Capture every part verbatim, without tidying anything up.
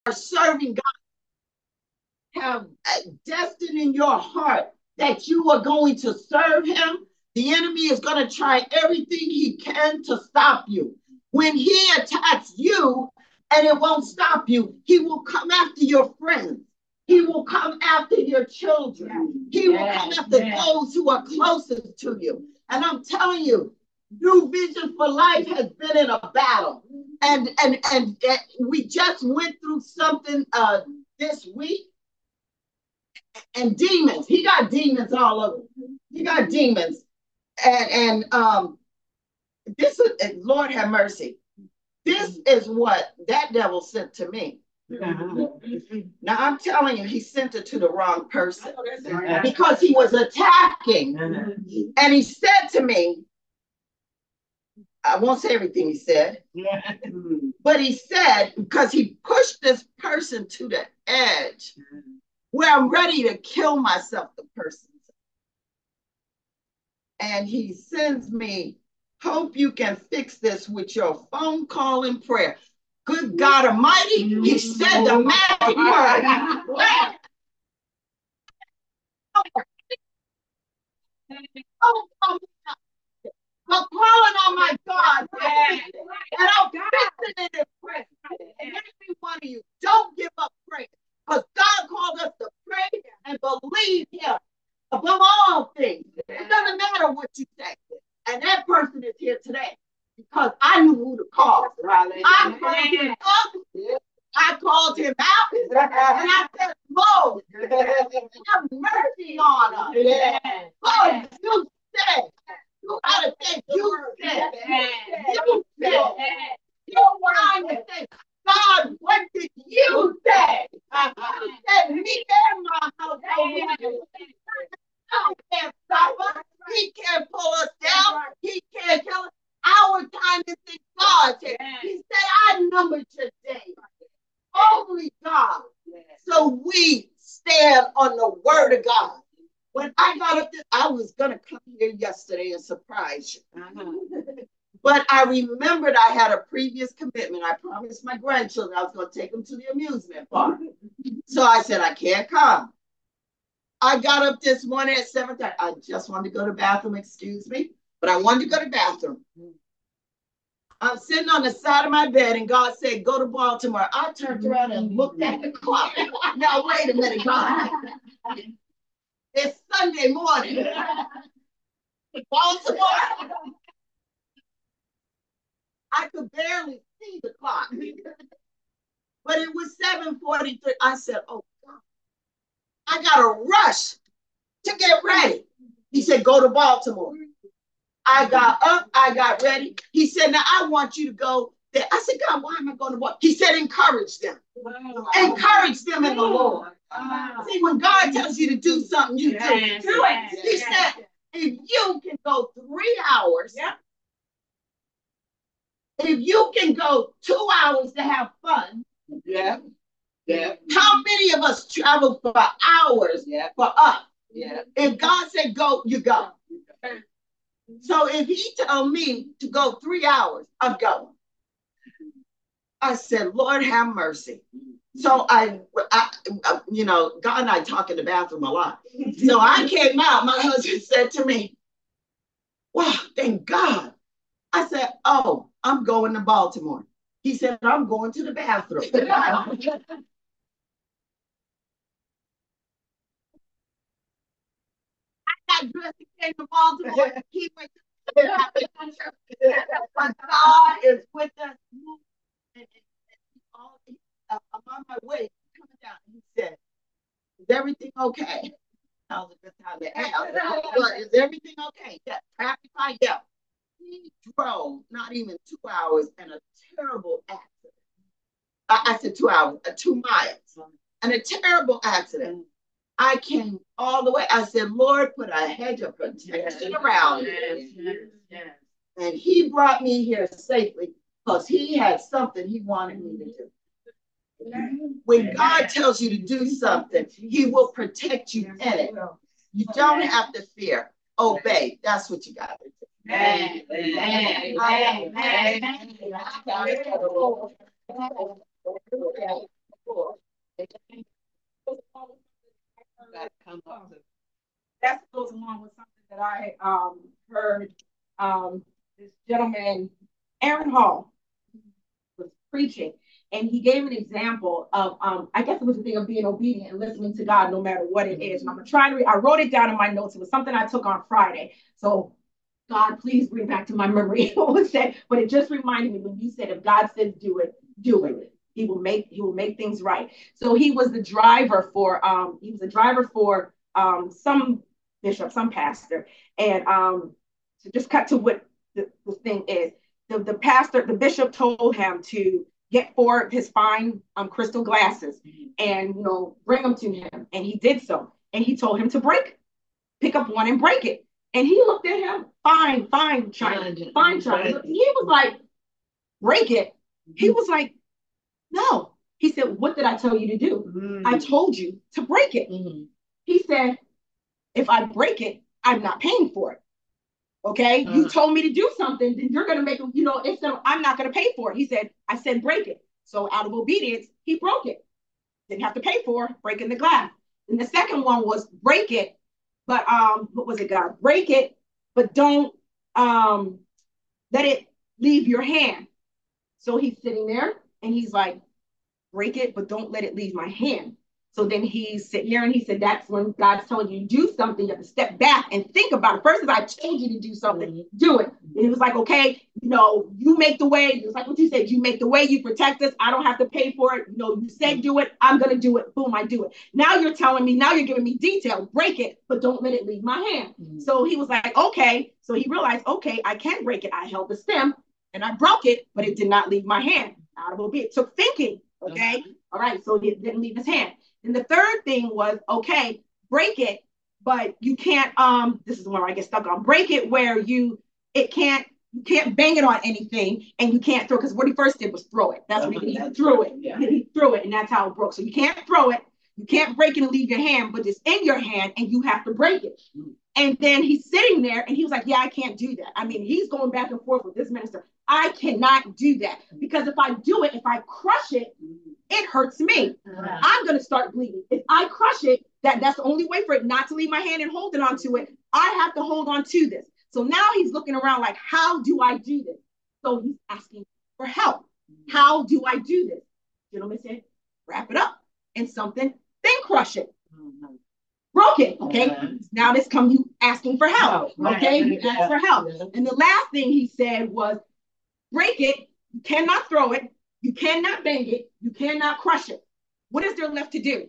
are serving God, have destined in your heart that you are going to serve him, the enemy is going to try everything he can to stop you. When he attacks you and it won't stop you, he will come after your friends. He will come after your children. He will come after those who are closest to you. And I'm telling you, New Vision for Life has been in a battle. And, and, and, and we just went through something uh, this week. And demons, he got demons all over. He got demons. And, and um, this is, Lord have mercy. This is what that devil sent to me. Now I'm telling you, he sent it to the wrong person because he was attacking. And he said to me, I won't say everything he said, but he said, because he pushed this person to the edge where I'm ready to kill myself, the person. And he sends me, hope you can fix this with your phone call and prayer. Good God Almighty, he said the magic word. Oh, oh, I'm calling on my God, and I'm fixing it in prayer. And every one of you, don't give up praying, because God called us to pray and believe him above all things. It doesn't matter what you say. And that person is here today because I knew who to call. I called him up. I called him out. And I said, Lord, have mercy on us. Lord, you said. You gotta say, you said. You said. You're trying to say, God, what did you say? You said, me and my household. God can't stop us. He can't pull us down. He can't kill us. Our time is in God's hand. He said, I numbered your days. Only God. So we stand on the word of God. When I got up there, I was going to come here yesterday and surprise you. Uh-huh. But I remembered I had a previous commitment. I promised my grandchildren I was going to take them to the amusement park. So I said, I can't come. I got up this morning at seven thirty. I just wanted to go to the bathroom, excuse me, but I wanted to go to the bathroom. I'm sitting on the side of my bed, and God said, go to Baltimore. I turned around and looked at the clock. Now, wait a minute, God. It's Sunday morning. Baltimore. I could barely see the clock. But it was seven forty-three. I said, oh, God. I got to rush to get ready. He said, go to Baltimore. I got up, I got ready. He said, now I want you to go there. I said, God, why am I going to Baltimore? He said, encourage them. Wow. Encourage them in the Lord. Wow. See, when God tells you to do something, you yes. do, do it. He yes. said, if you can go three hours, yep. if you can go two hours to have fun, yeah. Yeah. How many of us travel for hours yeah. for us? Yeah. If God said go, you go. So if he told me to go three hours, I'm going. I said, Lord, have mercy. So I, I, you know, God and I talk in the bathroom a lot. So I came out. My husband said to me, wow, thank God. I said, oh, I'm going to Baltimore. He said, I'm going to the bathroom. Dressed and came to Baltimore. He went to the but God is with us. And, and, and all, uh, I'm on my way coming down. He said, is everything okay? That was a good time to ask. But is everything okay? Yeah. Traffic light? Yeah. He drove not even two hours and a terrible accident. I, I said two hours, uh, two miles, and a terrible accident. I came all the way. I said, Lord, put a hedge of protection yes, around yes, me. Yes, yes. And he brought me here safely because he had something he wanted me to do. When God tells you to do something, he will protect you in it. You don't have to fear. Obey. That's what you got to do. Amen. Amen. Amen. um, heard um, this gentleman, Aaron Hall, was preaching, and he gave an example of, um, I guess it was the thing of being obedient and listening to God no matter what it is. And I'm gonna try to read, I wrote it down in my notes. It was something I took on Friday. So God, please bring back to my memory what was said. But it just reminded me when you said, if God says do it, do it. He will make he will make things right. So he was the driver for um he was a driver for um some bishop, some pastor, and um to just cut to what the, the thing is. The, the pastor, the bishop told him to get four of his fine um, crystal glasses and, you know, bring them to him. And he did so. And he told him to break, pick up one and break it. And he looked at him, fine, fine, China, fine, China. He was like, break it. He was like, no. He said, what did I tell you to do? Mm-hmm. I told you to break it. Mm-hmm. He said, if I break it, I'm not paying for it. Okay, uh, you told me to do something, then you're gonna make, you know, it's gonna, I'm not gonna pay for it. He said, I said break it. So out of obedience, he broke it. Didn't have to pay for breaking the glass. And the second one was break it, but um, what was it, God? Break it, but don't um let it leave your hand. So he's sitting there and he's like, break it, but don't let it leave my hand. So then he's sitting there and he said, that's when God's telling you to do something. You have to step back and think about it. First, if I told you to do something, mm-hmm. do it. And it was like, okay, you know, you make the way. It's like what you said, you make the way, you protect us. I don't have to pay for it. You know, you said do it. I'm going to do it. Boom, I do it. Now you're telling me, now you're giving me detail. Break it, but don't let it leave my hand. Mm-hmm. So he was like, okay. So he realized, okay, I can break it. I held the stem and I broke it, but it did not leave my hand. Out of obedience. It took thinking. Okay. Mm-hmm. All right. So it didn't leave his hand. And the third thing was, okay, break it, but you can't, um, this is where I get stuck on, break it where you, it can't, you can't bang it on anything and you can't throw, because what he first did was throw it. That's what he did. He threw it. Yeah. He threw it and that's how it broke. So you can't throw it. You can't break it and leave your hand, but it's in your hand and you have to break it. Mm-hmm. And then he's sitting there and he was like, yeah, I can't do that. I mean, he's going back and forth with this minister. I cannot do that because if I do it, if I crush it, it hurts me. Uh-huh. I'm going to start bleeding. If I crush it, that, that's the only way for it not to leave my hand and holding on to it. I have to hold on to this. So now he's looking around like, how do I do this? So he's asking for help. How do I do this? Gentleman said, wrap it up in something, then crush it. Mm-hmm. Broke it. Okay. Uh-huh. Now this come you asking for help. Oh, okay. Right. You ask for help. Yeah. And the last thing he said was, break it. You cannot throw it. You cannot bang it. You cannot crush it. What is there left to do?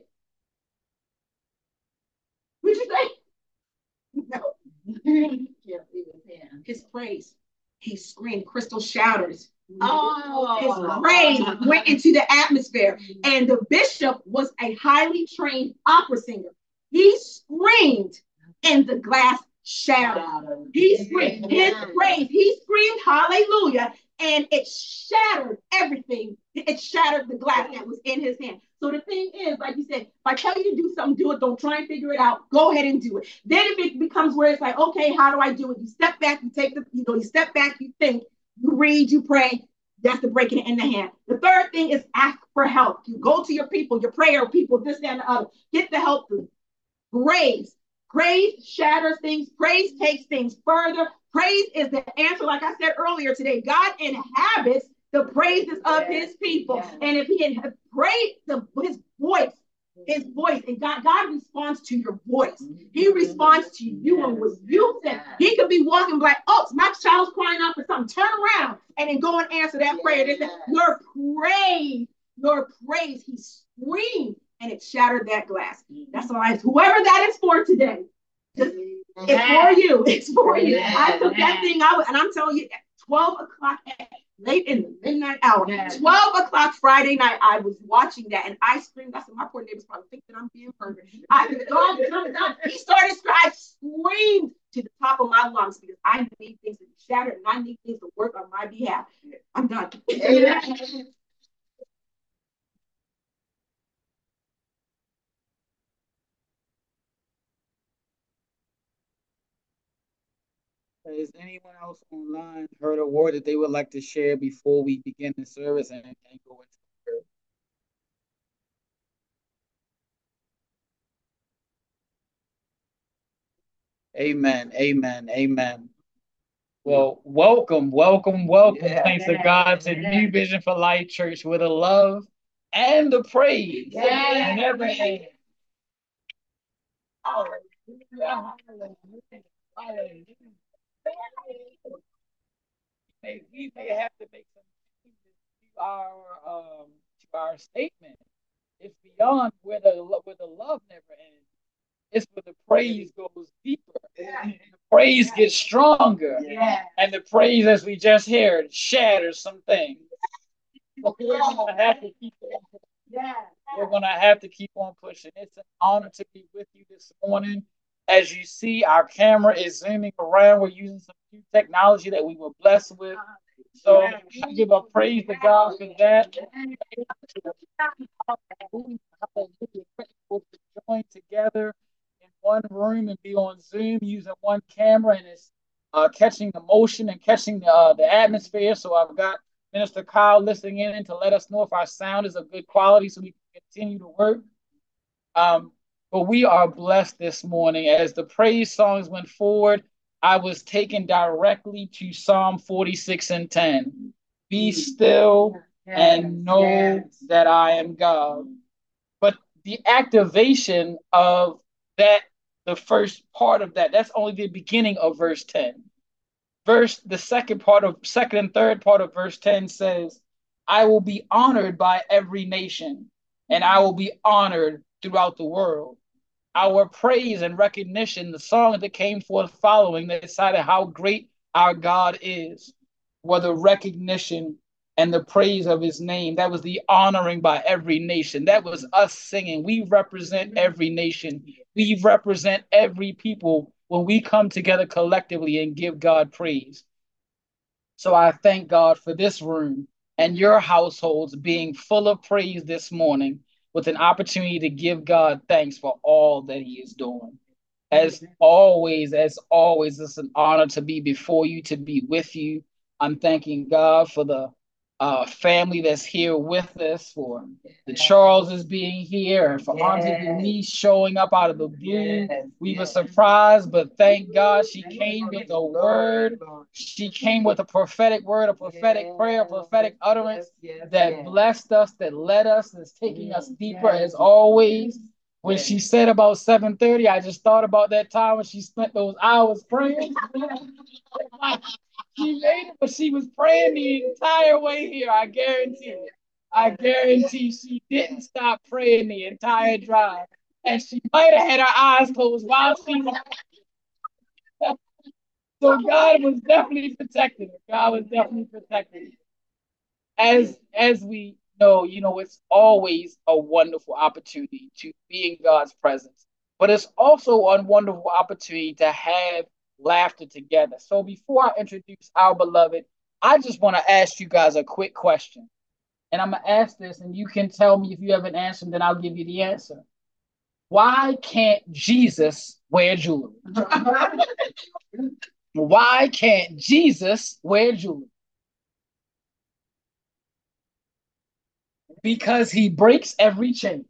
What'd you say? No. His praise. He screamed, crystal shatters. Oh, his praise went into the atmosphere. And the bishop was a highly trained opera singer. He screamed and the glass shattered. He screamed his praise. He screamed hallelujah. And it shattered everything. It shattered the glass that was in his hand. So the thing is, like you said, if I tell you to do something, do it. Don't try and figure it out. Go ahead and do it. Then if it becomes where it's like, okay, how do I do it? You step back, you take the, you know, you step back, you think, you read, you pray. That's the breaking it in the hand. The third thing is ask for help. You go to your people, your prayer people, this, that, and the other. Get the help through. Praise. Praise shatters things. Praise takes things further. Praise is the answer. Like I said earlier today, God inhabits the praises of yes. his people. Yes. And if he had prayed the, his voice, his voice, and God, God responds to your voice. He responds to you yes. and what you say. He could be walking like, oh, my child's crying out for something. Turn around and then go and answer that yes. prayer. Yes. Your praise, your praise, he screamed and it shattered that glass. That's all I, whoever that is for today. Just, it's for you. It's for you. I took that thing out, and I'm telling you, at twelve o'clock at late in the midnight hour, twelve o'clock Friday night, I was watching that, and I screamed. I said, my poor neighbors probably think that I'm being murdered. I God, he started. I screamed to the top of my lungs because I need things to be shattered, and I need things to work on my behalf. I'm done. Has anyone else online heard a word that they would like to share before we begin the service and, and go into the word? Amen. Amen. Amen. Well, welcome, welcome, welcome, yeah, thanks yeah, to God, to yeah. New Vision for Life Church, with the love and the praise. Yeah. Never end. Hallelujah. Hallelujah. We may have to make some changes to our um to our statement. It's beyond where the where the love never ends. It's where the praise goes deeper. Yeah. The praise gets stronger. Yeah. And the praise, as we just heard, shatters some things. But we're gonna have to keep on pushing. Yeah. We're gonna have to keep on pushing. It's an honor to be with you this morning. As you see, our camera is zooming around. We're using some new technology that we were blessed with. So I give a praise to God for that. To join together in one room and be on Zoom using one camera, and it's uh, catching the motion and catching the, uh, the atmosphere. So I've got Minister Kyle listening in to let us know if our sound is of good quality so we can continue to work. Um, but we are blessed this morning. As the praise songs went forward, I was taken directly to Psalm forty-six and ten. Be still and know yes. that I am God. But the activation of that, the first part of that, that's only the beginning of verse ten. Verse, the second part of, second and third part of verse ten says, I will be honored by every nation, and I will be honored throughout the world. Our praise and recognition, the song that came forth following, that decided how great our God is, were the recognition and the praise of his name. That was the honoring by every nation. That was us singing. We represent every nation. We represent every people when we come together collectively and give God praise. So I thank God for this room and your households being full of praise this morning, with an opportunity to give God thanks for all that he is doing. As always, as always, it's an honor to be before you, to be with you. I'm thanking God for the uh, family that's here with us, for the Charleses being here, and for yes. Auntie Denise showing up out of the blue. Yes. We were surprised, but thank God she came with a word. She came with a prophetic word, a prophetic yes. prayer, a prophetic utterance yes. Yes. that yes. blessed us, that led us, that's taking yes. us deeper as always. When she said about seven thirty, I just thought about that time when she spent those hours praying. She made it, but she was praying the entire way here. I guarantee it. I guarantee she didn't stop praying the entire drive. And she might have had her eyes closed while she was. So God was definitely protecting her. God was definitely protecting her. As, as we know, you know, it's always a wonderful opportunity to be in God's presence. But it's also a wonderful opportunity to have laughter together. So before I introduce our beloved, I just want to ask you guys a quick question. And I'm going to ask this, and you can tell me if you have an answer, then I'll give you the answer. Why can't Jesus wear jewelry? Why can't Jesus wear jewelry? Because he breaks every chain.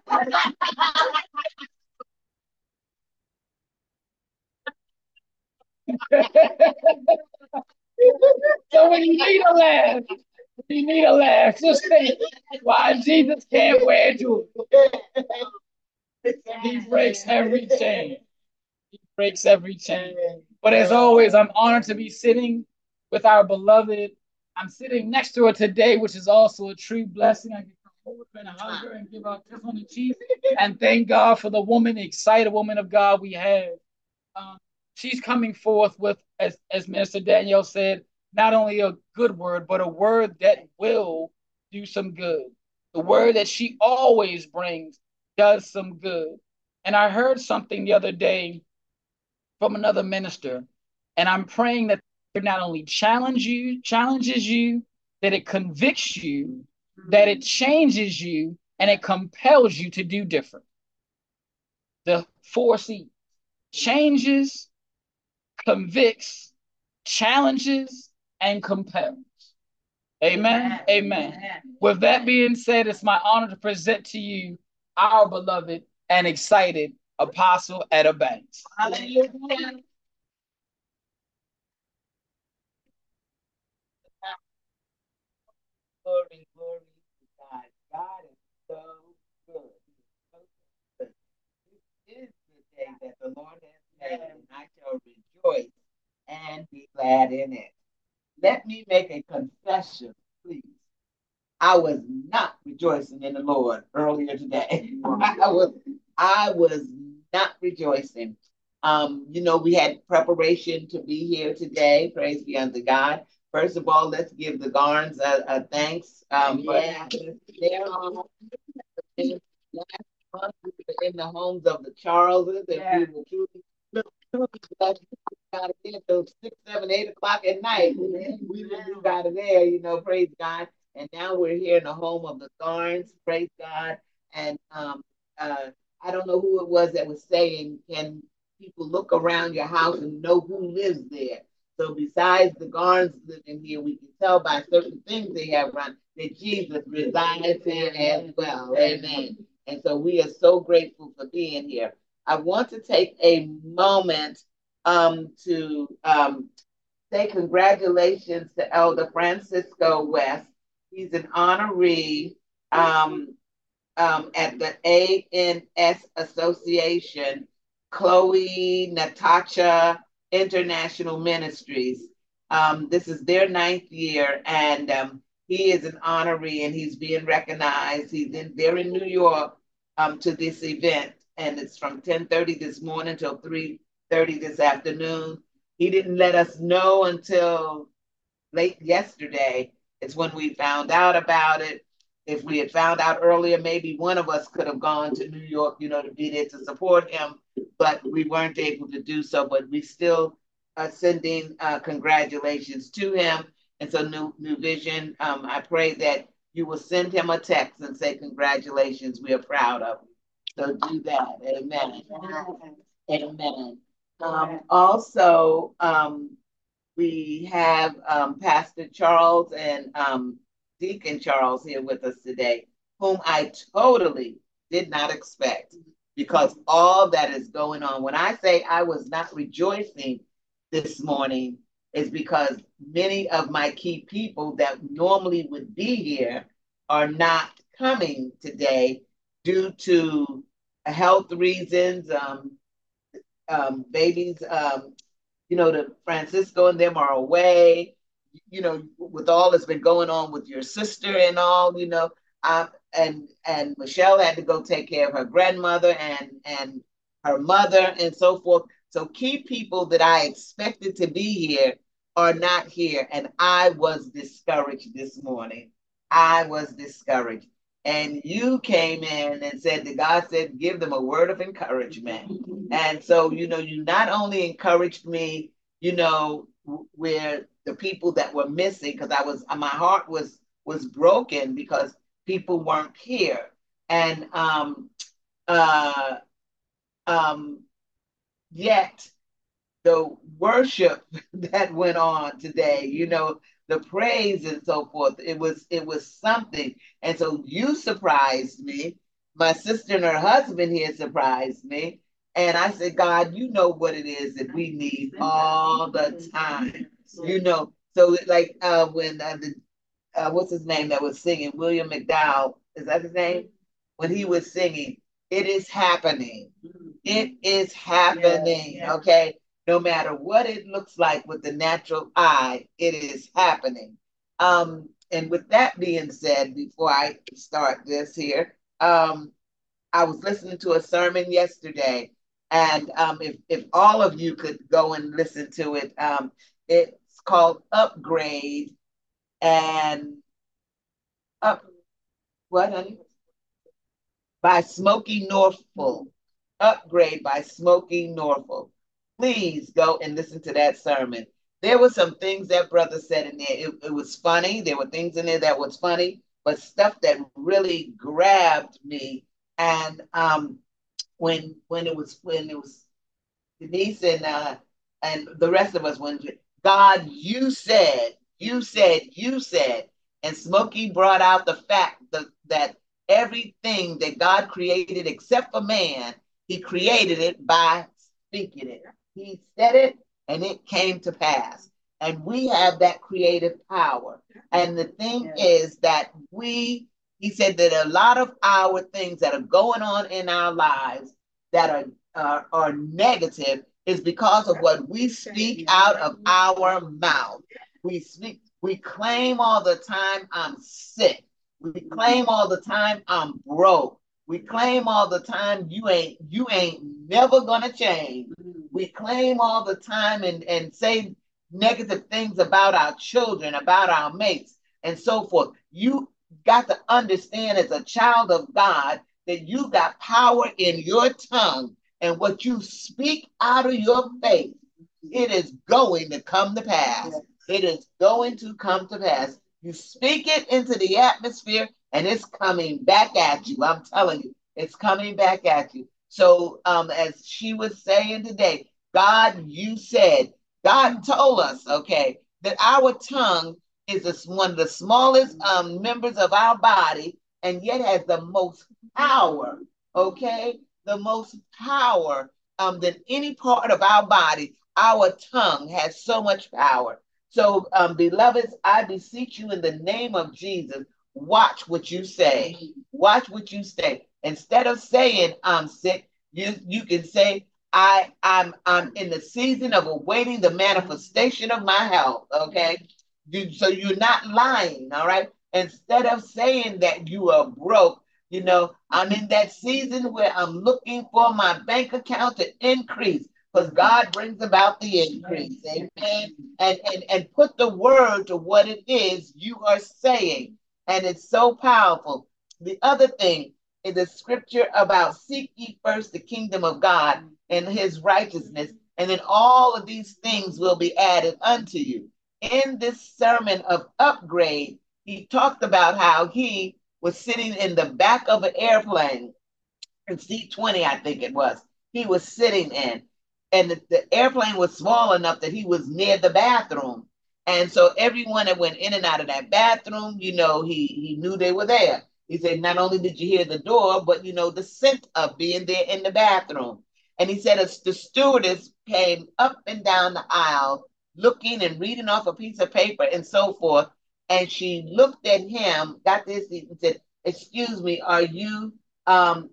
So when you need a laugh, you need a laugh, just think why Jesus can't wear jewelry. He breaks every chain. He breaks every chain. But as always, I'm honored to be sitting with our beloved. I'm sitting next to her today, which is also a true blessing. I get to hold her and hug her and give her a kiss on the cheek. And thank God for the woman, the excited woman of God we have. Um, she's coming forth with, as, as Minister Danielle said, not only a good word, but a word that will do some good. The word that she always brings does some good. And I heard something the other day from another minister, and I'm praying that it not only challenge you, challenges you, that it convicts you, that it changes you, and it compels you to do different. The four C's: changes, convicts, challenges, and compels. Amen. Amen. Amen. With that being said, it's my honor to present to you our beloved and excited Apostle Etta Banks. Hallelujah. Glory, glory to God. God is so good. So good. This is the day that the Lord has made, and I shall rejoice and be glad in it. Let me make a confession, please. I was not rejoicing in the Lord earlier today. I was, I was not rejoicing. Um, you know, we had preparation to be here today. Praise be unto God. First of all, let's give the Garns a, a thanks um, for having us there. Last month we were in the homes of the Charleses, and yeah. we were truly, truly blessed. We got there till six, seven, eight o'clock at night. Mm-hmm. We just got there, you know, praise God. And now we're here in the home of the Garns, praise God. And um, uh, I don't know who it was that was saying, can people look around your house and know who lives there? So besides the Garns living here, we can tell by certain things they have around that Jesus resides here as well. Amen. And so we are so grateful for being here. I want to take a moment um, to um, say congratulations to Elder Francisco West. He's an honoree um, um, at the A N S Association, Chloe Natasha International Ministries. Um, this is their ninth year, and um, he is an honoree, and he's being recognized. He's in, they're in New York um, to this event, and it's from ten thirty this morning till three thirty this afternoon. He didn't let us know until late yesterday. It's when we found out about it. If we had found out earlier, maybe one of us could have gone to New York, you know, to be there to support him, but we weren't able to do so. But we still are sending uh, congratulations to him. And so New, New Vision, um, I pray that you will send him a text and say, congratulations, we are proud of you. So do that. Amen. Amen. Um, also, um, we have um, Pastor Charles and um, Deacon Charles here with us today, whom I totally did not expect, because all that is going on. When I say I was not rejoicing this morning, is because many of my key people that normally would be here are not coming today due to health reasons. Um, um, babies, um, you know, the Francisco and them are away, you know, with all that's been going on with your sister and all, you know, um, and and Michelle had to go take care of her grandmother and and her mother and so forth. So key people that I expected to be here are not here, and I was discouraged this morning. I was discouraged. And you came in and said that God said, give them a word of encouragement. And so, you know, you not only encouraged me, you know, where the people that were missing, because I was, my heart was, was broken because people weren't here. And um, uh, um, yet the worship that went on today, you know, the praise and so forth, it was it was something. And so you surprised me. My sister and her husband here surprised me. And I said, God, you know what it is that we need all the time. You know, so like uh, when uh, the uh, what's his name that was singing, William McDowell, is that his name? When he was singing, it is happening. It is happening, yeah, yeah. Okay? No matter what it looks like with the natural eye, it is happening. Um, and with that being said, before I start this here, um, I was listening to a sermon yesterday, and um, if, if all of you could go and listen to it, um, it's called Upgrade and Up, what, honey? By Smokey Norfolk. Upgrade by Smokey Norfolk. Please go and listen to that sermon. There were some things that brother said in there. It, it was funny. There were things in there that was funny, but stuff that really grabbed me. And um, when when it was when it was Denise and uh, and the rest of us, when God, you said, you said, you said, and Smokey brought out the fact that that everything that God created except for man, He created it by speaking it. He said it, and it came to pass. And we have that creative power. And the thing yeah. is that we, he said that a lot of our things that are going on in our lives that are, are, are negative is because of what we speak out of our mouth. We speak, we claim all the time, I'm sick. We claim all the time, I'm broke. We claim all the time, you ain't, you ain't never gonna change. We claim all the time and, and say negative things about our children, about our mates, and so forth. You got to understand as a child of God that you got power in your tongue, and what you speak out of your faith, it is going to come to pass. It is going to come to pass. You speak it into the atmosphere, and it's coming back at you. I'm telling you, it's coming back at you. So um, as she was saying today, God, you said, God told us, okay, that our tongue is a, one of the smallest um, members of our body, and yet has the most power, okay? The most power um, than any part of our body. Our tongue has so much power. So, um, beloveds, I beseech you in the name of Jesus, watch what you say. Watch what you say. Instead of saying I'm sick, you, you can say, I, I'm, I'm in the season of awaiting the manifestation of my health, okay? You, so you're not lying, all right? Instead of saying that you are broke, you know, I'm in that season where I'm looking for my bank account to increase, because God brings about the increase, amen? And, and, and put the word to what it is you are saying, and it's so powerful. The other thing is the scripture about seek ye first the kingdom of God and his righteousness, and then all of these things will be added unto you. In this sermon of upgrade, he talked about how he was sitting in the back of an airplane, in seat twenty, I think it was, he was sitting in, and the, the airplane was small enough that he was near the bathroom. And so everyone that went in and out of that bathroom, you know, he, he knew they were there. He said, not only did you hear the door, but, you know, the scent of being there in the bathroom. And he said, as the stewardess came up and down the aisle, looking and reading off a piece of paper and so forth, and she looked at him, got this, and said, excuse me, are you, um,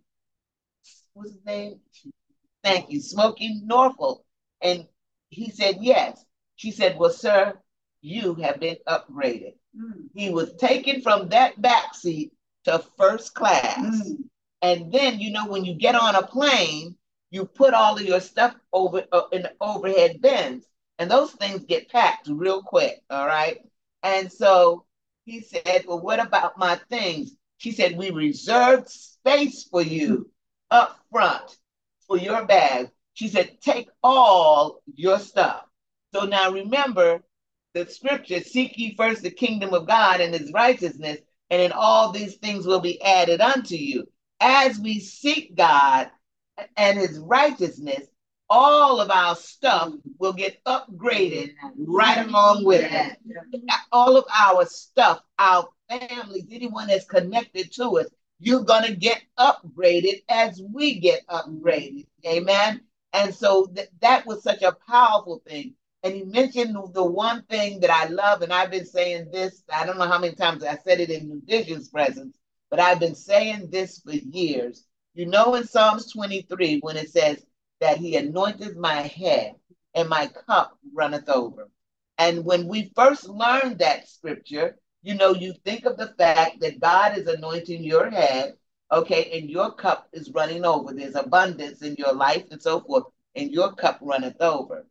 what's his name? Thank you, Smokey Norfolk. And he said, yes. She said, well, sir, you have been upgraded. Mm. He was taken from that back seat to first class. Mm. And then, you know, when you get on a plane, you put all of your stuff over uh, in the overhead bins, and those things get packed real quick, all right? And so he said, well, what about my things? She said, we reserved space for you up front for your bag. She said, take all your stuff. So now remember the scripture, seek ye first the kingdom of God and his righteousness, and then all these things will be added unto you. As we seek God and his righteousness, all of our stuff will get upgraded right along with it. All of our stuff, our families, anyone that's connected to us, you're going to get upgraded as we get upgraded. Amen. And so th- that was such a powerful thing. And he mentioned the one thing that I love, and I've been saying this, I don't know how many times I said it in New Vision's presence, but I've been saying this for years. You know, in Psalms twenty-three, when it says that he anointed my head and my cup runneth over. And when we first learned that scripture, you know, you think of the fact that God is anointing your head, okay, and your cup is running over. There's abundance in your life and so forth, and your cup runneth over.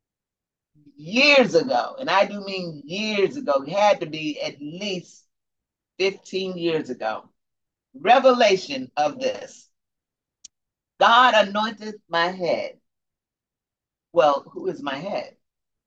Years ago, and I do mean years ago, it had to be at least fifteen years ago, revelation of this. God anointed my head. Well, who is my head?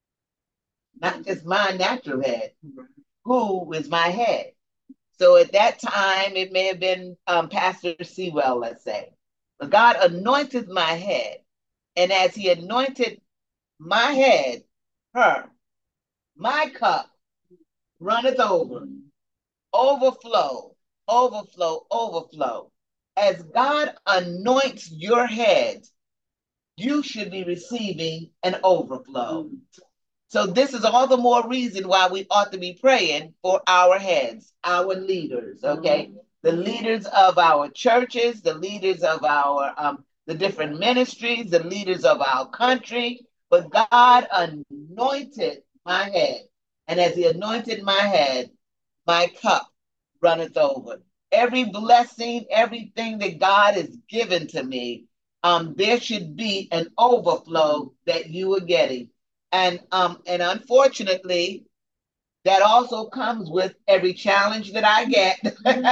Not just my natural head. Who is my head? So at that time, it may have been um, Pastor Sewell, let's say. But God anointed my head. And as he anointed my head, her, my cup runneth over, overflow, overflow, overflow. as God anoints your head, you should be receiving an overflow. So this is all the more reason why we ought to be praying for our heads, our leaders, okay? The leaders of our churches, the leaders of our um, the different ministries, the leaders of our country. But God anointed my head. And as he anointed my head, my cup runneth over. Every blessing, everything that God has given to me, um, there should be an overflow that you are getting. And um, and unfortunately, that also comes with every challenge that I get.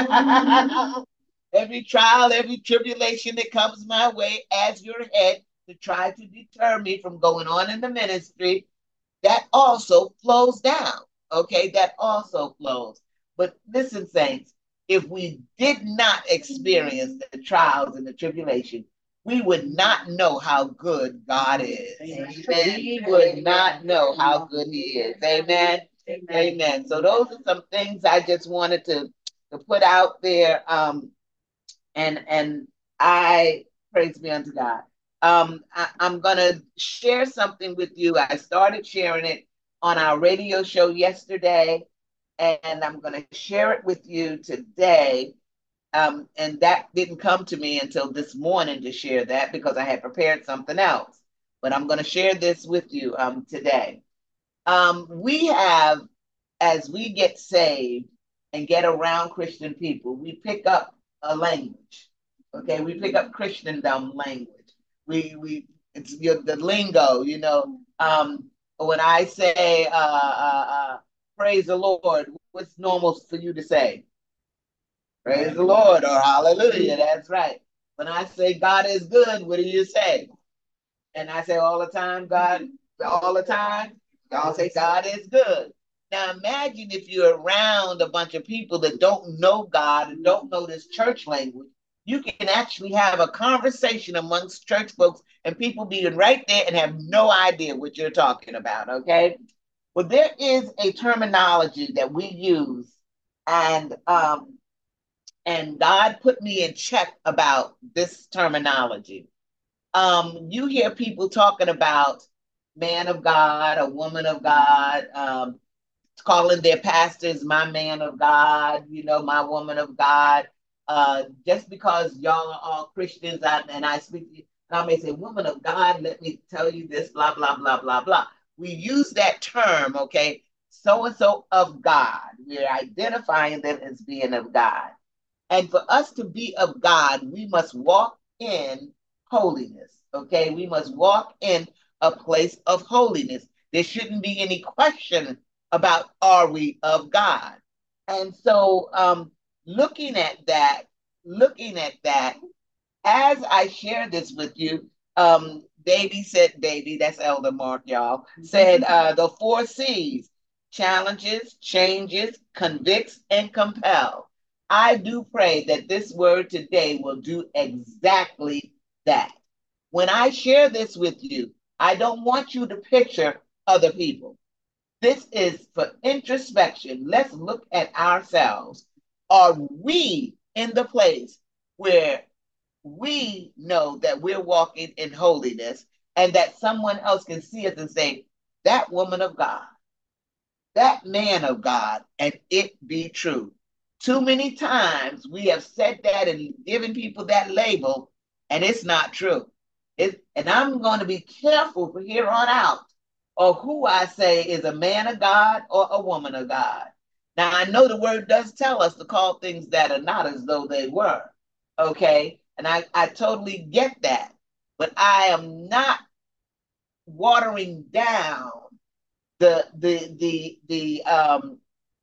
Every trial, every tribulation that comes my way as your head to try to deter me from going on in the ministry, that also flows down. Okay, that also flows. But listen, saints, if we did not experience the trials and the tribulation, we would not know how good God is. Amen. We would not know how good he is. Amen. Amen. Amen. So those are some things I just wanted to, to put out there. Um, and and I praise be unto God. Um, I, I'm gonna share something with you. I started sharing it on our radio show yesterday, and I'm gonna share it with you today. Um, and that didn't come to me until this morning to share that because I had prepared something else. But I'm gonna share this with you um, today. Um, we have, as we get saved and get around Christian people, we pick up a language. Okay, we pick up Christendom language. We we it's your, the lingo, you know. Um, when I say uh, uh, uh, praise the Lord, what's normal for you to say? Praise the Lord or hallelujah. That's right. When I say God is good, what do you say? And I say all the time, God, all the time, y'all say God is good. Now imagine if you're around a bunch of people that don't know God and don't know this church language. You can actually have a conversation amongst church folks and people being right there and have no idea what you're talking about, okay? Well, there is a terminology that we use, and um, and God put me in check about this terminology. Um, you hear people talking about man of God, a woman of God, um, calling their pastors my man of God, you know, my woman of God. Uh, just because y'all are all Christians I, and I speak to you, and I may say, woman of God, let me tell you this, blah, blah, blah, blah, blah. We use that term, okay, so and so of God. We're identifying them as being of God. And for us to be of God, we must walk in holiness. Okay, we must walk in a place of holiness. There shouldn't be any question about are we of God. And so, um, looking at that, looking at that, as I share this with you, um, Davy said, Davy, that's Elder Mark, y'all, said uh, the four C's: challenges, changes, convicts, and compel. I do pray that this word today will do exactly that. When I share this with you, I don't want you to picture other people. This is for introspection. Let's look at ourselves. Are we in the place where we know that we're walking in holiness and that someone else can see us and say, that woman of God, that man of God, and it be true? Too many times we have said that and given people that label, and it's not true. It, and I'm going to be careful from here on out of who I say is a man of God or a woman of God. Now, I know the word does tell us to call things that are not as though they were, okay? And I, I totally get that. But I am not watering down the the the the um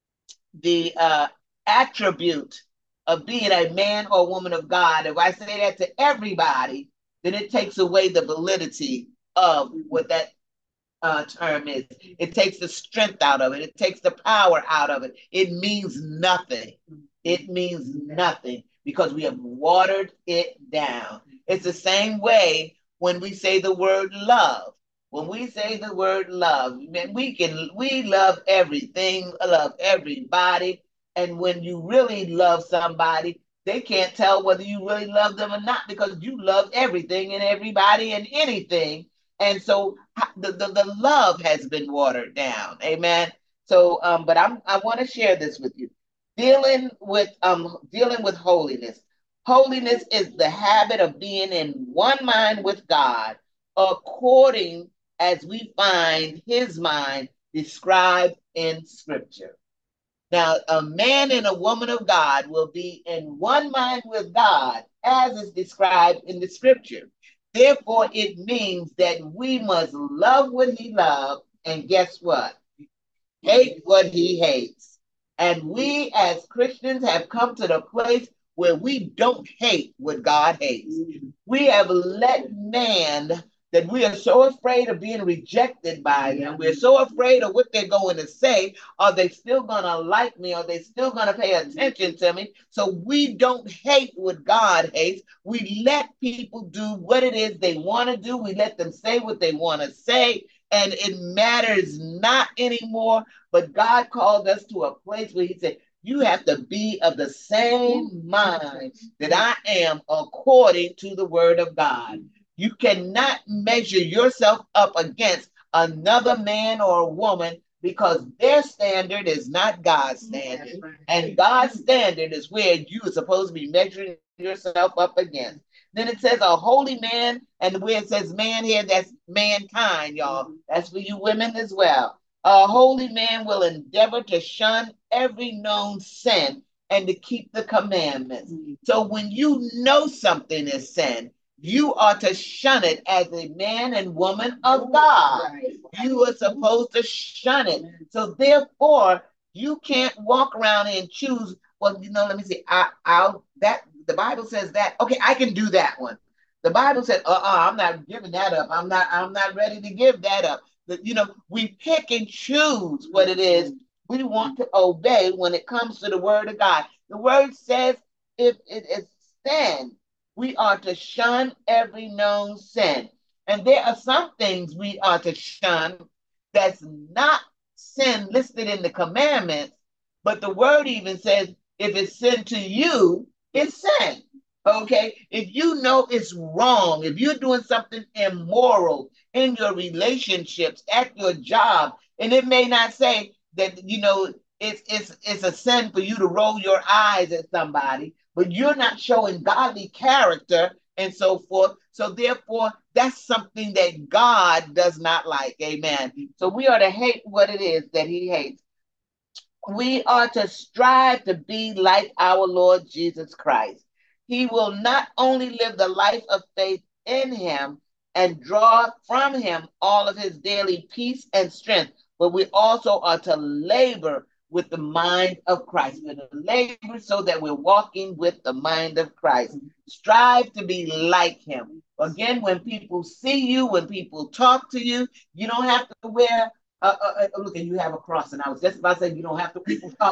the uh attribute of being a man or woman of God. If I say that to everybody, then it takes away the validity of what that uh, term is. It takes the strength out of it. It takes the power out of it. It means nothing. It means nothing because we have watered it down. It's the same way when we say the word love. When we say the word love, man, we can we love everything, love everybody. And when you really love somebody, they can't tell whether you really love them or not, because you love everything and everybody and anything. And so the, the, the love has been watered down. Amen. So, um, but I'm, I want to share this with you. Dealing with, um, dealing with holiness. Holiness is the habit of being in one mind with God, according as we find his mind described in scripture. Now, a man and a woman of God will be in one mind with God, as is described in the scripture. Therefore, it means that we must love what he loves, and guess what? Hate what he hates. And we as Christians have come to the place where we don't hate what God hates. We have let man, that we are so afraid of being rejected by them. We're so afraid of what they're going to say. Are they still going to like me? Are they still going to pay attention to me? So we don't hate what God hates. We let people do what it is they want to do. We let them say what they want to say. And it matters not anymore. But God called us to a place where he said, you have to be of the same mind that I am, according to the word of God. You cannot measure yourself up against another man or a woman, because their standard is not God's standard. And God's standard is where you are supposed to be measuring yourself up against. Then it says a holy man, and where it says man here, that's mankind, y'all. That's for you women as well. A holy man will endeavor to shun every known sin and to keep the commandments. So when you know something is sin, you are to shun it as a man and woman of God. You are supposed to shun it. So therefore, you can't walk around and choose, well, you know, let me see, I, I'll, that, the Bible says that, okay, I can do that one. The Bible said, uh-uh, I'm not giving that up. I'm not, I'm not ready to give that up. But, you know, we pick and choose what it is we want to obey when it comes to the word of God. The word says if it is sin, we are to shun every known sin. And there are some things we are to shun that's not sin listed in the commandments, but the word even says if it's sin to you, it's sin. Okay, if you know it's wrong, if you're doing something immoral in your relationships, at your job, and it may not say that, you know, it's it's it's a sin for you to roll your eyes at somebody, but you're not showing godly character and so forth. So therefore, that's something that God does not like. Amen. So we are to hate what it is that he hates. We are to strive to be like our Lord Jesus Christ. He will not only live the life of faith in him and draw from him all of his daily peace and strength, but we also are to labor with the mind of Christ. We're to labor so that we're walking with the mind of Christ. Strive to be like him. Again, when people see you, when people talk to you, you don't have to wear Uh, uh, uh, look, and you have a cross, and I was just about to say you don't have to.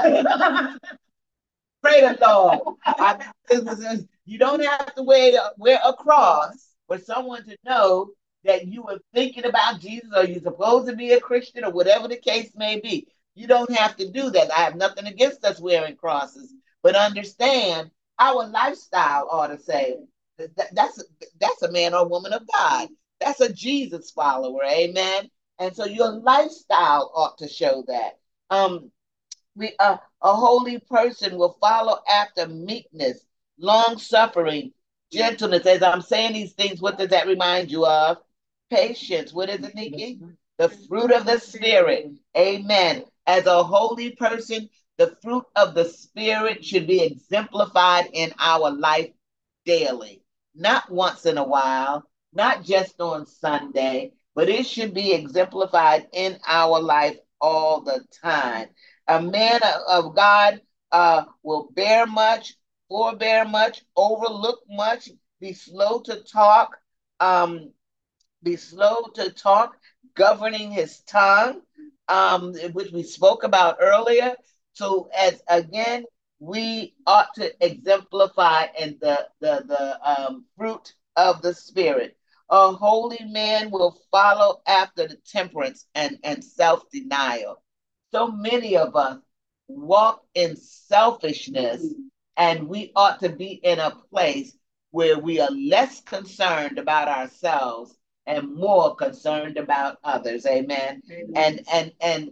Pray the Lord. I, you don't have to wear, wear a cross for someone to know that you were thinking about Jesus, or you're supposed to be a Christian, or whatever the case may be. You don't have to do that. I have nothing against us wearing crosses, but understand our lifestyle ought to say that, that's that's a man or woman of God. That's a Jesus follower. Amen. And so your lifestyle ought to show that. Um, we uh, a holy person will follow after meekness, long suffering, gentleness. As I'm saying these things, what does that remind you of? Patience. What is it, Nikki? The fruit of the Spirit. Amen. As a holy person, the fruit of the Spirit should be exemplified in our life daily, not once in a while, not just on Sunday, but it should be exemplified in our life all the time. A man of God uh, will bear much, forbear much, overlook much, be slow to talk, um, be slow to talk, governing his tongue, um, which we spoke about earlier. So, as again, we ought to exemplify in the the the um, fruit of the Spirit. A holy man will follow after the temperance and, and self denial. So many of us walk in selfishness And we ought to be in a place where we are less concerned about ourselves and more concerned about others. Amen. Amen. And and and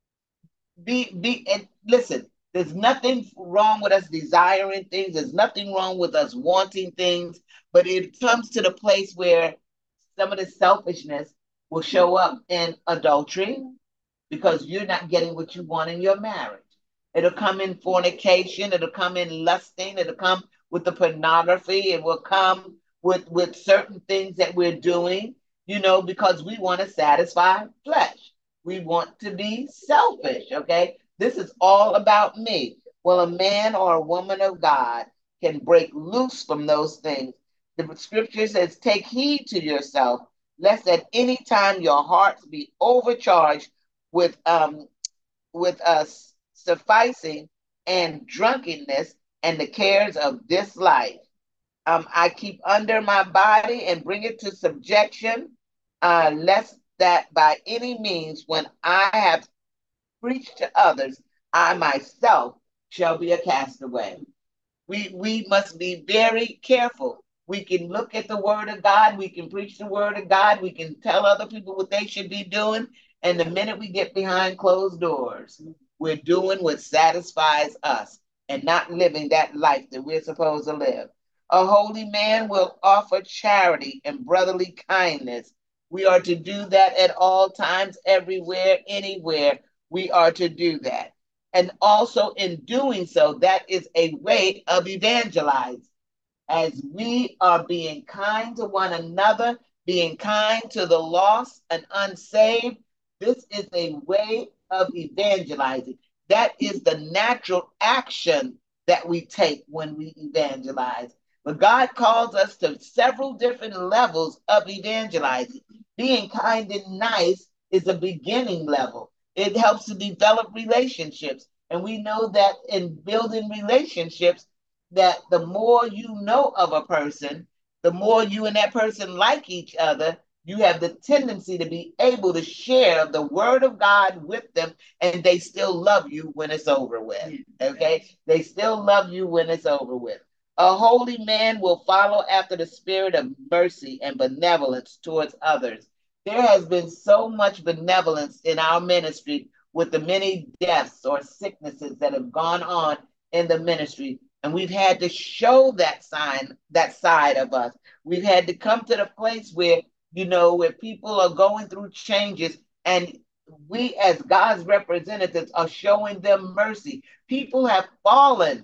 be be and listen, there's nothing wrong with us desiring things, there's nothing wrong with us wanting things, but it comes to the place where some of the selfishness will show up in adultery because you're not getting what you want in your marriage. It'll come in fornication, it'll come in lusting, it'll come with the pornography, it will come with with certain things that we're doing, you know, because we want to satisfy flesh. We want to be selfish, okay? This is all about me. Well, a man or a woman of God can break loose from those things. The scripture says, take heed to yourself, lest at any time your hearts be overcharged with um with us sufficing and drunkenness and the cares of this life. Um, I keep under my body and bring it to subjection, uh, lest that by any means, when I have preached to others, I myself shall be a castaway. We we must be very careful. We can look at the word of God, we can preach the word of God, we can tell other people what they should be doing, and the minute we get behind closed doors, we're doing what satisfies us and not living that life that we're supposed to live. A holy man will offer charity and brotherly kindness. We are to do that at all times, everywhere, anywhere. We are to do that. And also in doing so, that is a way of evangelizing. As we are being kind to one another, being kind to the lost and unsaved, this is a way of evangelizing. That is the natural action that we take when we evangelize. But God calls us to several different levels of evangelizing. Being kind and nice is a beginning level. It helps to develop relationships. And we know that in building relationships, that the more you know of a person, the more you and that person like each other, you have the tendency to be able to share the word of God with them, and they still love you when it's over with. Okay? They still love you when it's over with. A holy man will follow after the spirit of mercy and benevolence towards others. There has been so much benevolence in our ministry with the many deaths or sicknesses that have gone on in the ministry. And we've had to show that sign, that side of us. We've had to come to the place where, you know, where people are going through changes, and we as God's representatives are showing them mercy. People have fallen,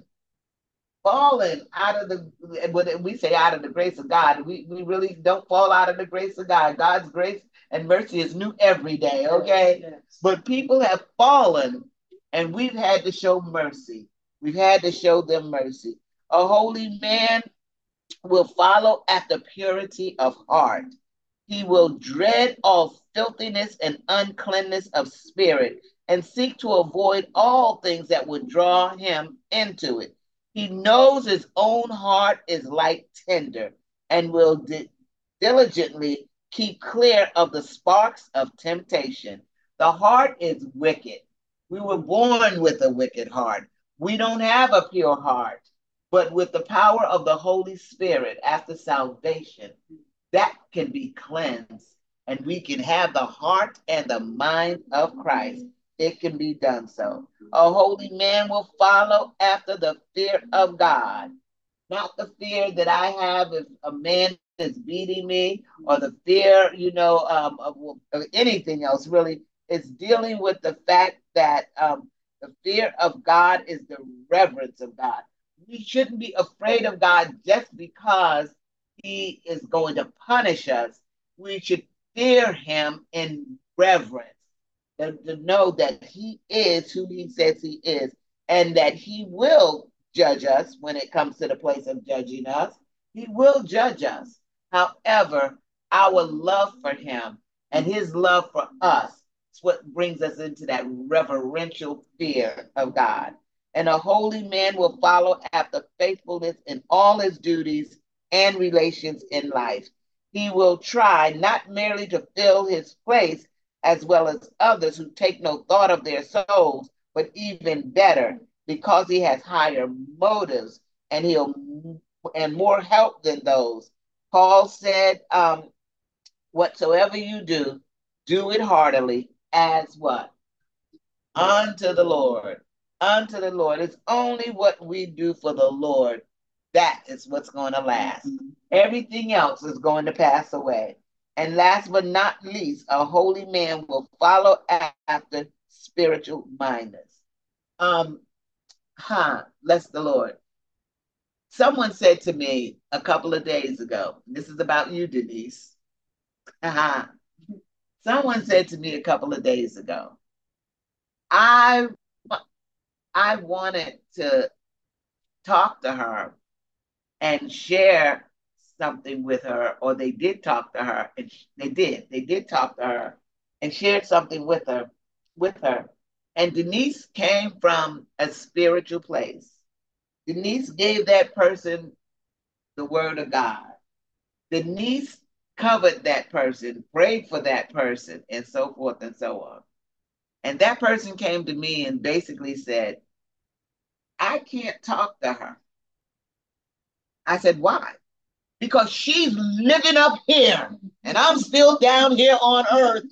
fallen out of the, what we say, out of the grace of God. We, we really don't fall out of the grace of God. God's grace and mercy is new every day, okay? Yes, yes. But people have fallen, and we've had to show mercy. We've had to show them mercy. A holy man will follow after purity of heart. He will dread all filthiness and uncleanness of spirit and seek to avoid all things that would draw him into it. He knows his own heart is like tinder and will di- diligently keep clear of the sparks of temptation. The heart is wicked. We were born with a wicked heart. We don't have a pure heart, but with the power of the Holy Spirit after salvation, that can be cleansed, and we can have the heart and the mind of Christ. It can be done so. A holy man will follow after the fear of God, not the fear that I have if a man is beating me, or the fear, you know, um, of, of anything else, really. It's dealing with the fact that um, the fear of God is the reverence of God. We shouldn't be afraid of God just because he is going to punish us. We should fear him in reverence, to, to know that he is who he says he is, and that he will judge us when it comes to the place of judging us. He will judge us. However, our love for him and his love for us is what brings us into that reverential fear of God. And a holy man will follow after faithfulness in all his duties and relations in life. He will try not merely to fill his place, as well as others who take no thought of their souls, but even better, because he has higher motives, and he'll and more help than those. Paul said, um, whatsoever you do, do it heartily as what? Unto the Lord. Unto the Lord. It's only what we do for the Lord that is what's going to last. Everything else is going to pass away. And last but not least, a holy man will follow after spiritual mindedness. Um, huh, bless the Lord. Someone said to me a couple of days ago, this is about you, Denise. Uh-huh. Someone said to me a couple of days ago, I I wanted to talk to her and share something with her, or they did talk to her, and they did, they did talk to her and shared something with her, with her. And Denise came from a spiritual place. Denise gave that person the word of God. Denise covered that person, prayed for that person, and so forth and so on. And that person came to me and basically said, I can't talk to her. I said, why? Because she's living up here and I'm still down here on earth.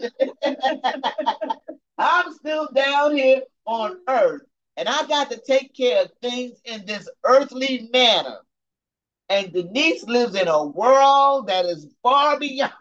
I'm still down here on earth and I got to take care of things in this earthly manner. And Denise lives in a world that is far beyond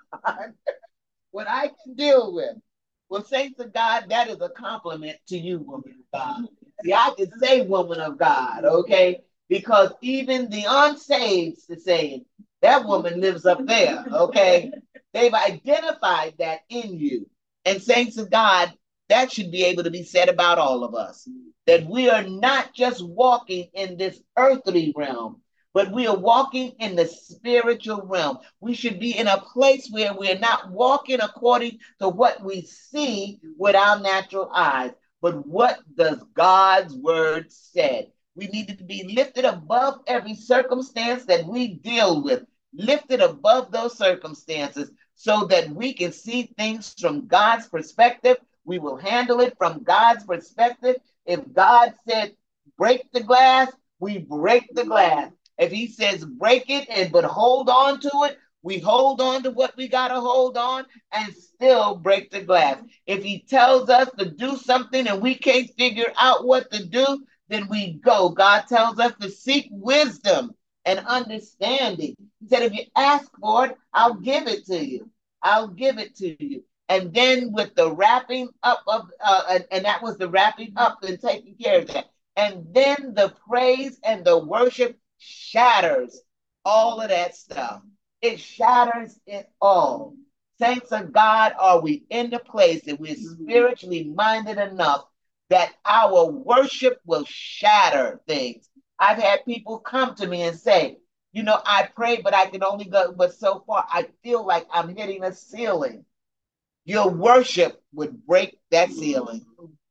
what I can deal with. Well, saints of God, that is a compliment to you, woman of God. See, I can say woman of God, okay? Because even the unsaved is saying, that woman lives up there, okay? They've identified that in you. And saints of God, that should be able to be said about all of us. That we are not just walking in this earthly realm, but we are walking in the spiritual realm. We should be in a place where we're not walking according to what we see with our natural eyes, but what does God's word say? We need to be lifted above every circumstance that we deal with, lifted above those circumstances so that we can see things from God's perspective. We will handle it from God's perspective. If God said, break the glass, we break the glass. If he says break it and but hold on to it, we hold on to what we got to hold on and still break the glass. If he tells us to do something and we can't figure out what to do, then we go. God tells us to seek wisdom and understanding. He said, if you ask for it, I'll give it to you. I'll give it to you. And then with the wrapping up of, uh, and, and that was the wrapping up and taking care of that. And then the praise and the worship shatters all of that stuff. It shatters it all. Saints of God, are we in the place that we're spiritually minded enough that our worship will shatter things? I've had people come to me and say, you know, I pray, but I can only go, but so far I feel like I'm hitting a ceiling. Your worship would break that ceiling.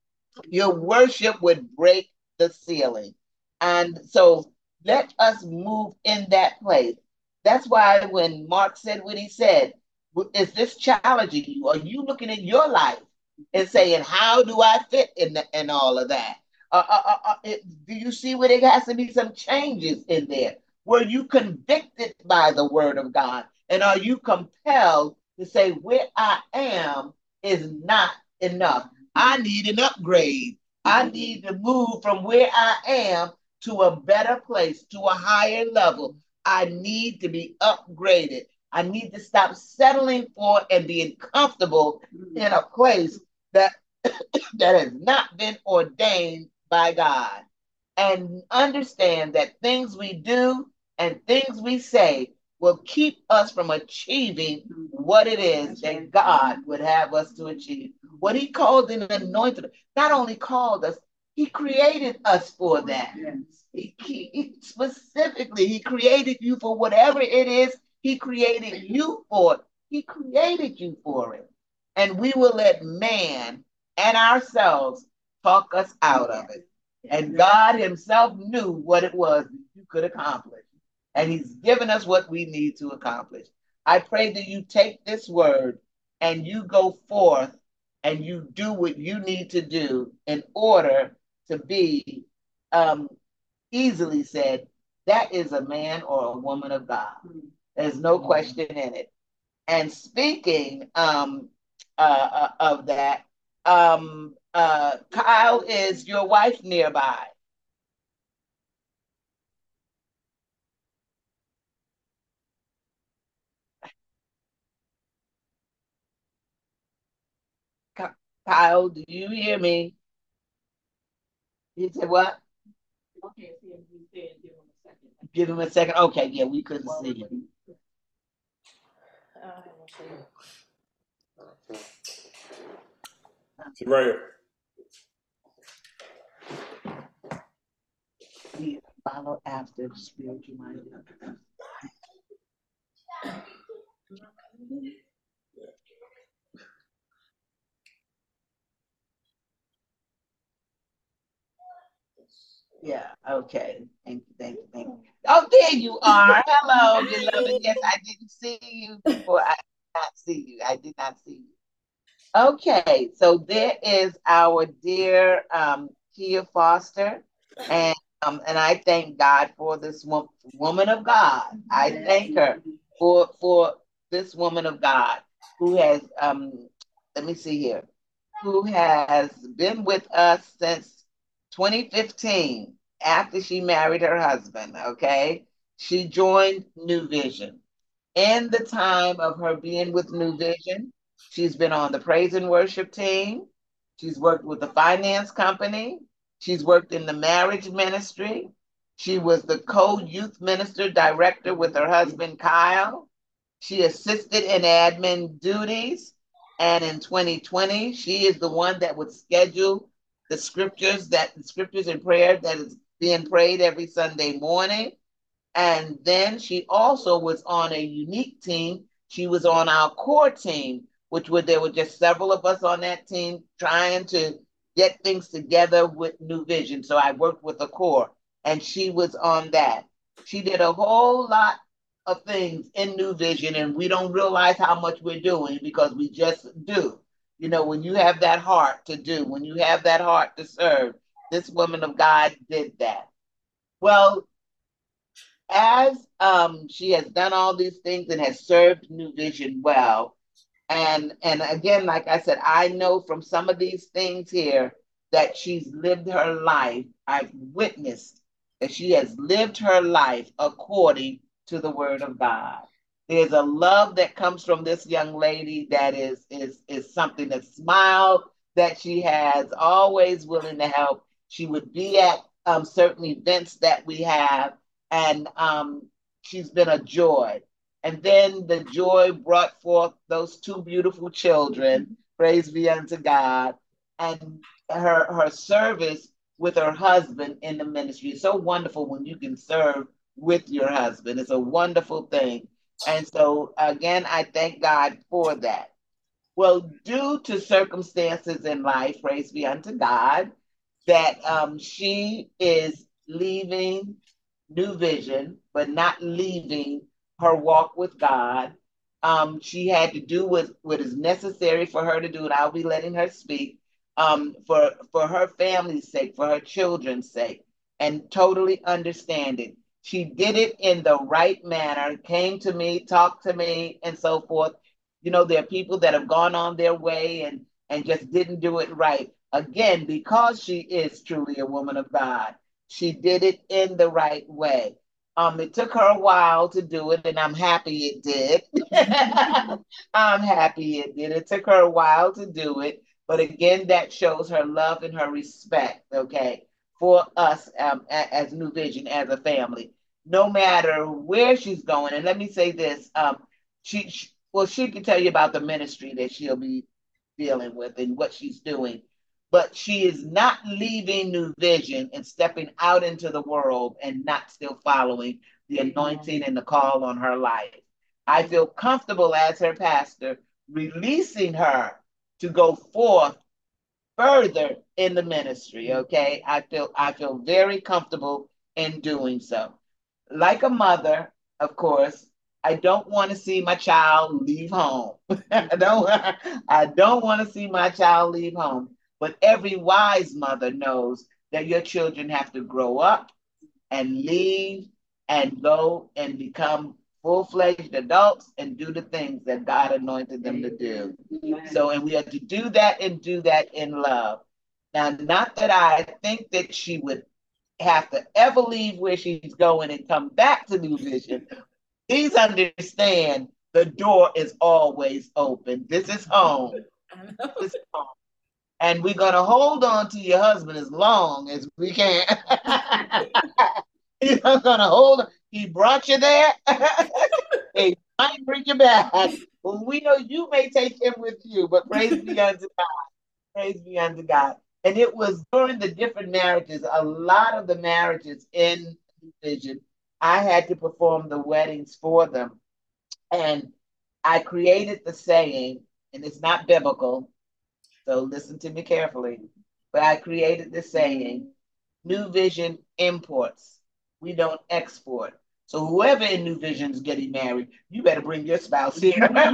Your worship would break the ceiling. And so let us move in that place. That's why when Mark said what he said, is this challenging you? Are you looking at your life and saying, how do I fit in, the, in all of that? Uh, uh, uh, uh, it, do you see where there has to be some changes in there? Were you convicted by the word of God? And are you compelled to say, where I am is not enough? I need an upgrade. I need to move from where I am to a better place, to a higher level. I need to be upgraded. I need to stop settling for and being comfortable in a place that, that has not been ordained by God. And understand that things we do and things we say will keep us from achieving what it is that God would have us to achieve. What he called an anointed, not only called us, he created us for that. He, he, he specifically, he created you for whatever it is he created you for. He created you for it. And we will let man and ourselves talk us out of it. And God himself knew what it was you could accomplish. And he's given us what we need to accomplish. I pray that you take this word and you go forth and you do what you need to do in order to be, um, easily said, that is a man or a woman of God. There's no question in it. And speaking um, uh, uh, of that, um, uh, Kyle, is your wife nearby? Kyle, do you hear me? He said what? Okay, see if you said give him a second. Give him a second. Okay, yeah, we couldn't see him. Right here. We follow after the spiritual mind. Yeah, okay. Thank you, thank you, thank you. Oh, there you are. Hello, beloved. Yes, I didn't see you before. I did not see you. I did not see you. Okay, so there is our dear um, Kia Foster, and um, and I thank God for this wo- woman of God. I thank her for for this woman of God who has um, let me see here, who has been with us since twenty fifteen after she married her husband. Okay, she joined New Vision in the time of her being with New Vision. She's been on the praise and worship team. She's worked with the finance company. She's worked in the marriage ministry. She was the co-youth minister director with her husband, Kyle. She assisted in admin duties. And in twenty twenty, she is the one that would schedule the scriptures that the scriptures and prayer that is being prayed every Sunday morning. And then she also was on a unique team. She was on our core team, which were there were just several of us on that team trying to get things together with New Vision. So I worked with the core, and she was on that. She did a whole lot of things in New Vision, and we don't realize how much we're doing because we just do. You know, when you have that heart to do, when you have that heart to serve, this woman of God did that. Well, as um, she has done all these things and has served New Vision well, and and again, like I said, I know from some of these things here that she's lived her life. I've witnessed that she has lived her life according to the Word of God. There's a love that comes from this young lady that is is is something. That smile that she has, always willing to help. She would be at um, certain events that we have, and um, she's been a joy. And then the joy brought forth those two beautiful children. Praise be unto God. And her her service with her husband in the ministry. It's so wonderful when you can serve with your husband. It's a wonderful thing. And so again, I thank God for that. Well, due to circumstances in life, praise be unto God, that um, she is leaving New Vision, but not leaving her walk with God. Um, she had to do what, what is necessary for her to do, and I'll be letting her speak um, for, for her family's sake, for her children's sake, and totally understand it. She did it in the right manner, came to me, talked to me, and so forth. You know, there are people that have gone on their way and, and just didn't do it right. Again, because she is truly a woman of God, she did it in the right way. Um, it took her a while to do it, and I'm happy it did. I'm happy it did. It took her a while to do it, but again, that shows her love and her respect, okay, for us um, as New Vision, as a family. No matter where she's going, and let me say this, um, she, she well, she can tell you about the ministry that she'll be dealing with and what she's doing, but she is not leaving New Vision and stepping out into the world and not still following the anointing and the call on her life. I feel comfortable as her pastor releasing her to go forth further in the ministry. Okay, I feel I feel very comfortable in doing so. Like a mother, of course, I don't want to see my child leave home. I don't I don't want to see my child leave home. But every wise mother knows that your children have to grow up and leave and go and become full-fledged adults and do the things that God anointed them to do. So, and we have to do that and do that in love. Now, not that I think that she would have to ever leave where she's going and come back to New Vision. Please understand the door is always open. This is home. This is home. And we're going to hold on to your husband as long as we can. He's not going to hold on. He brought you there. He might bring you back. Well, we know you may take him with you, but praise be unto God. Praise be unto God. And it was during the different marriages, a lot of the marriages in Vision, I had to perform the weddings for them. And I created the saying, and it's not biblical, so listen to me carefully, but I created the saying, New Vision imports. We don't export. So whoever in New Vision is getting married, you better bring your spouse here.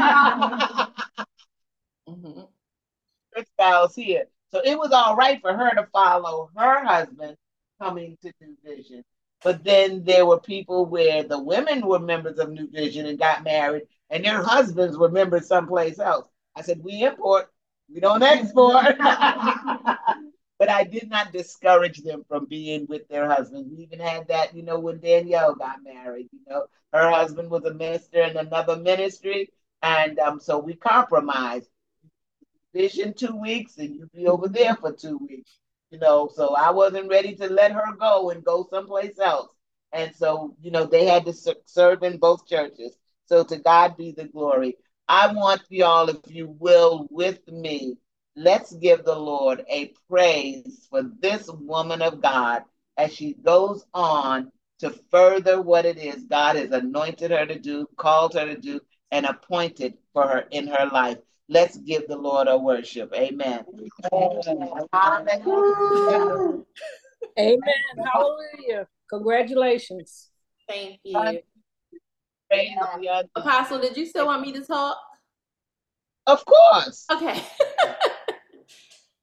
Mm-hmm. Your spouse here. So it was all right for her to follow her husband coming to New Vision. But then there were people where the women were members of New Vision and got married, and their husbands were members someplace else. I said, we import, we don't export. But I did not discourage them from being with their husbands. We even had that, you know, when Danielle got married, you know, her husband was a minister in another ministry. And um, so we compromised. Vision two weeks and you be over there for two weeks, you know. So I wasn't ready to let her go and go someplace else. And so, you know, they had to serve in both churches. So to God be the glory. I want y'all, if you will, with me, let's give the Lord a praise for this woman of God as she goes on to further what it is God has anointed her to do, called her to do, and appointed for her in her life. Let's give the Lord a worship. Amen. Amen. Hallelujah. Congratulations. Thank you. Apostle, did you still want me to talk? Of course. Okay.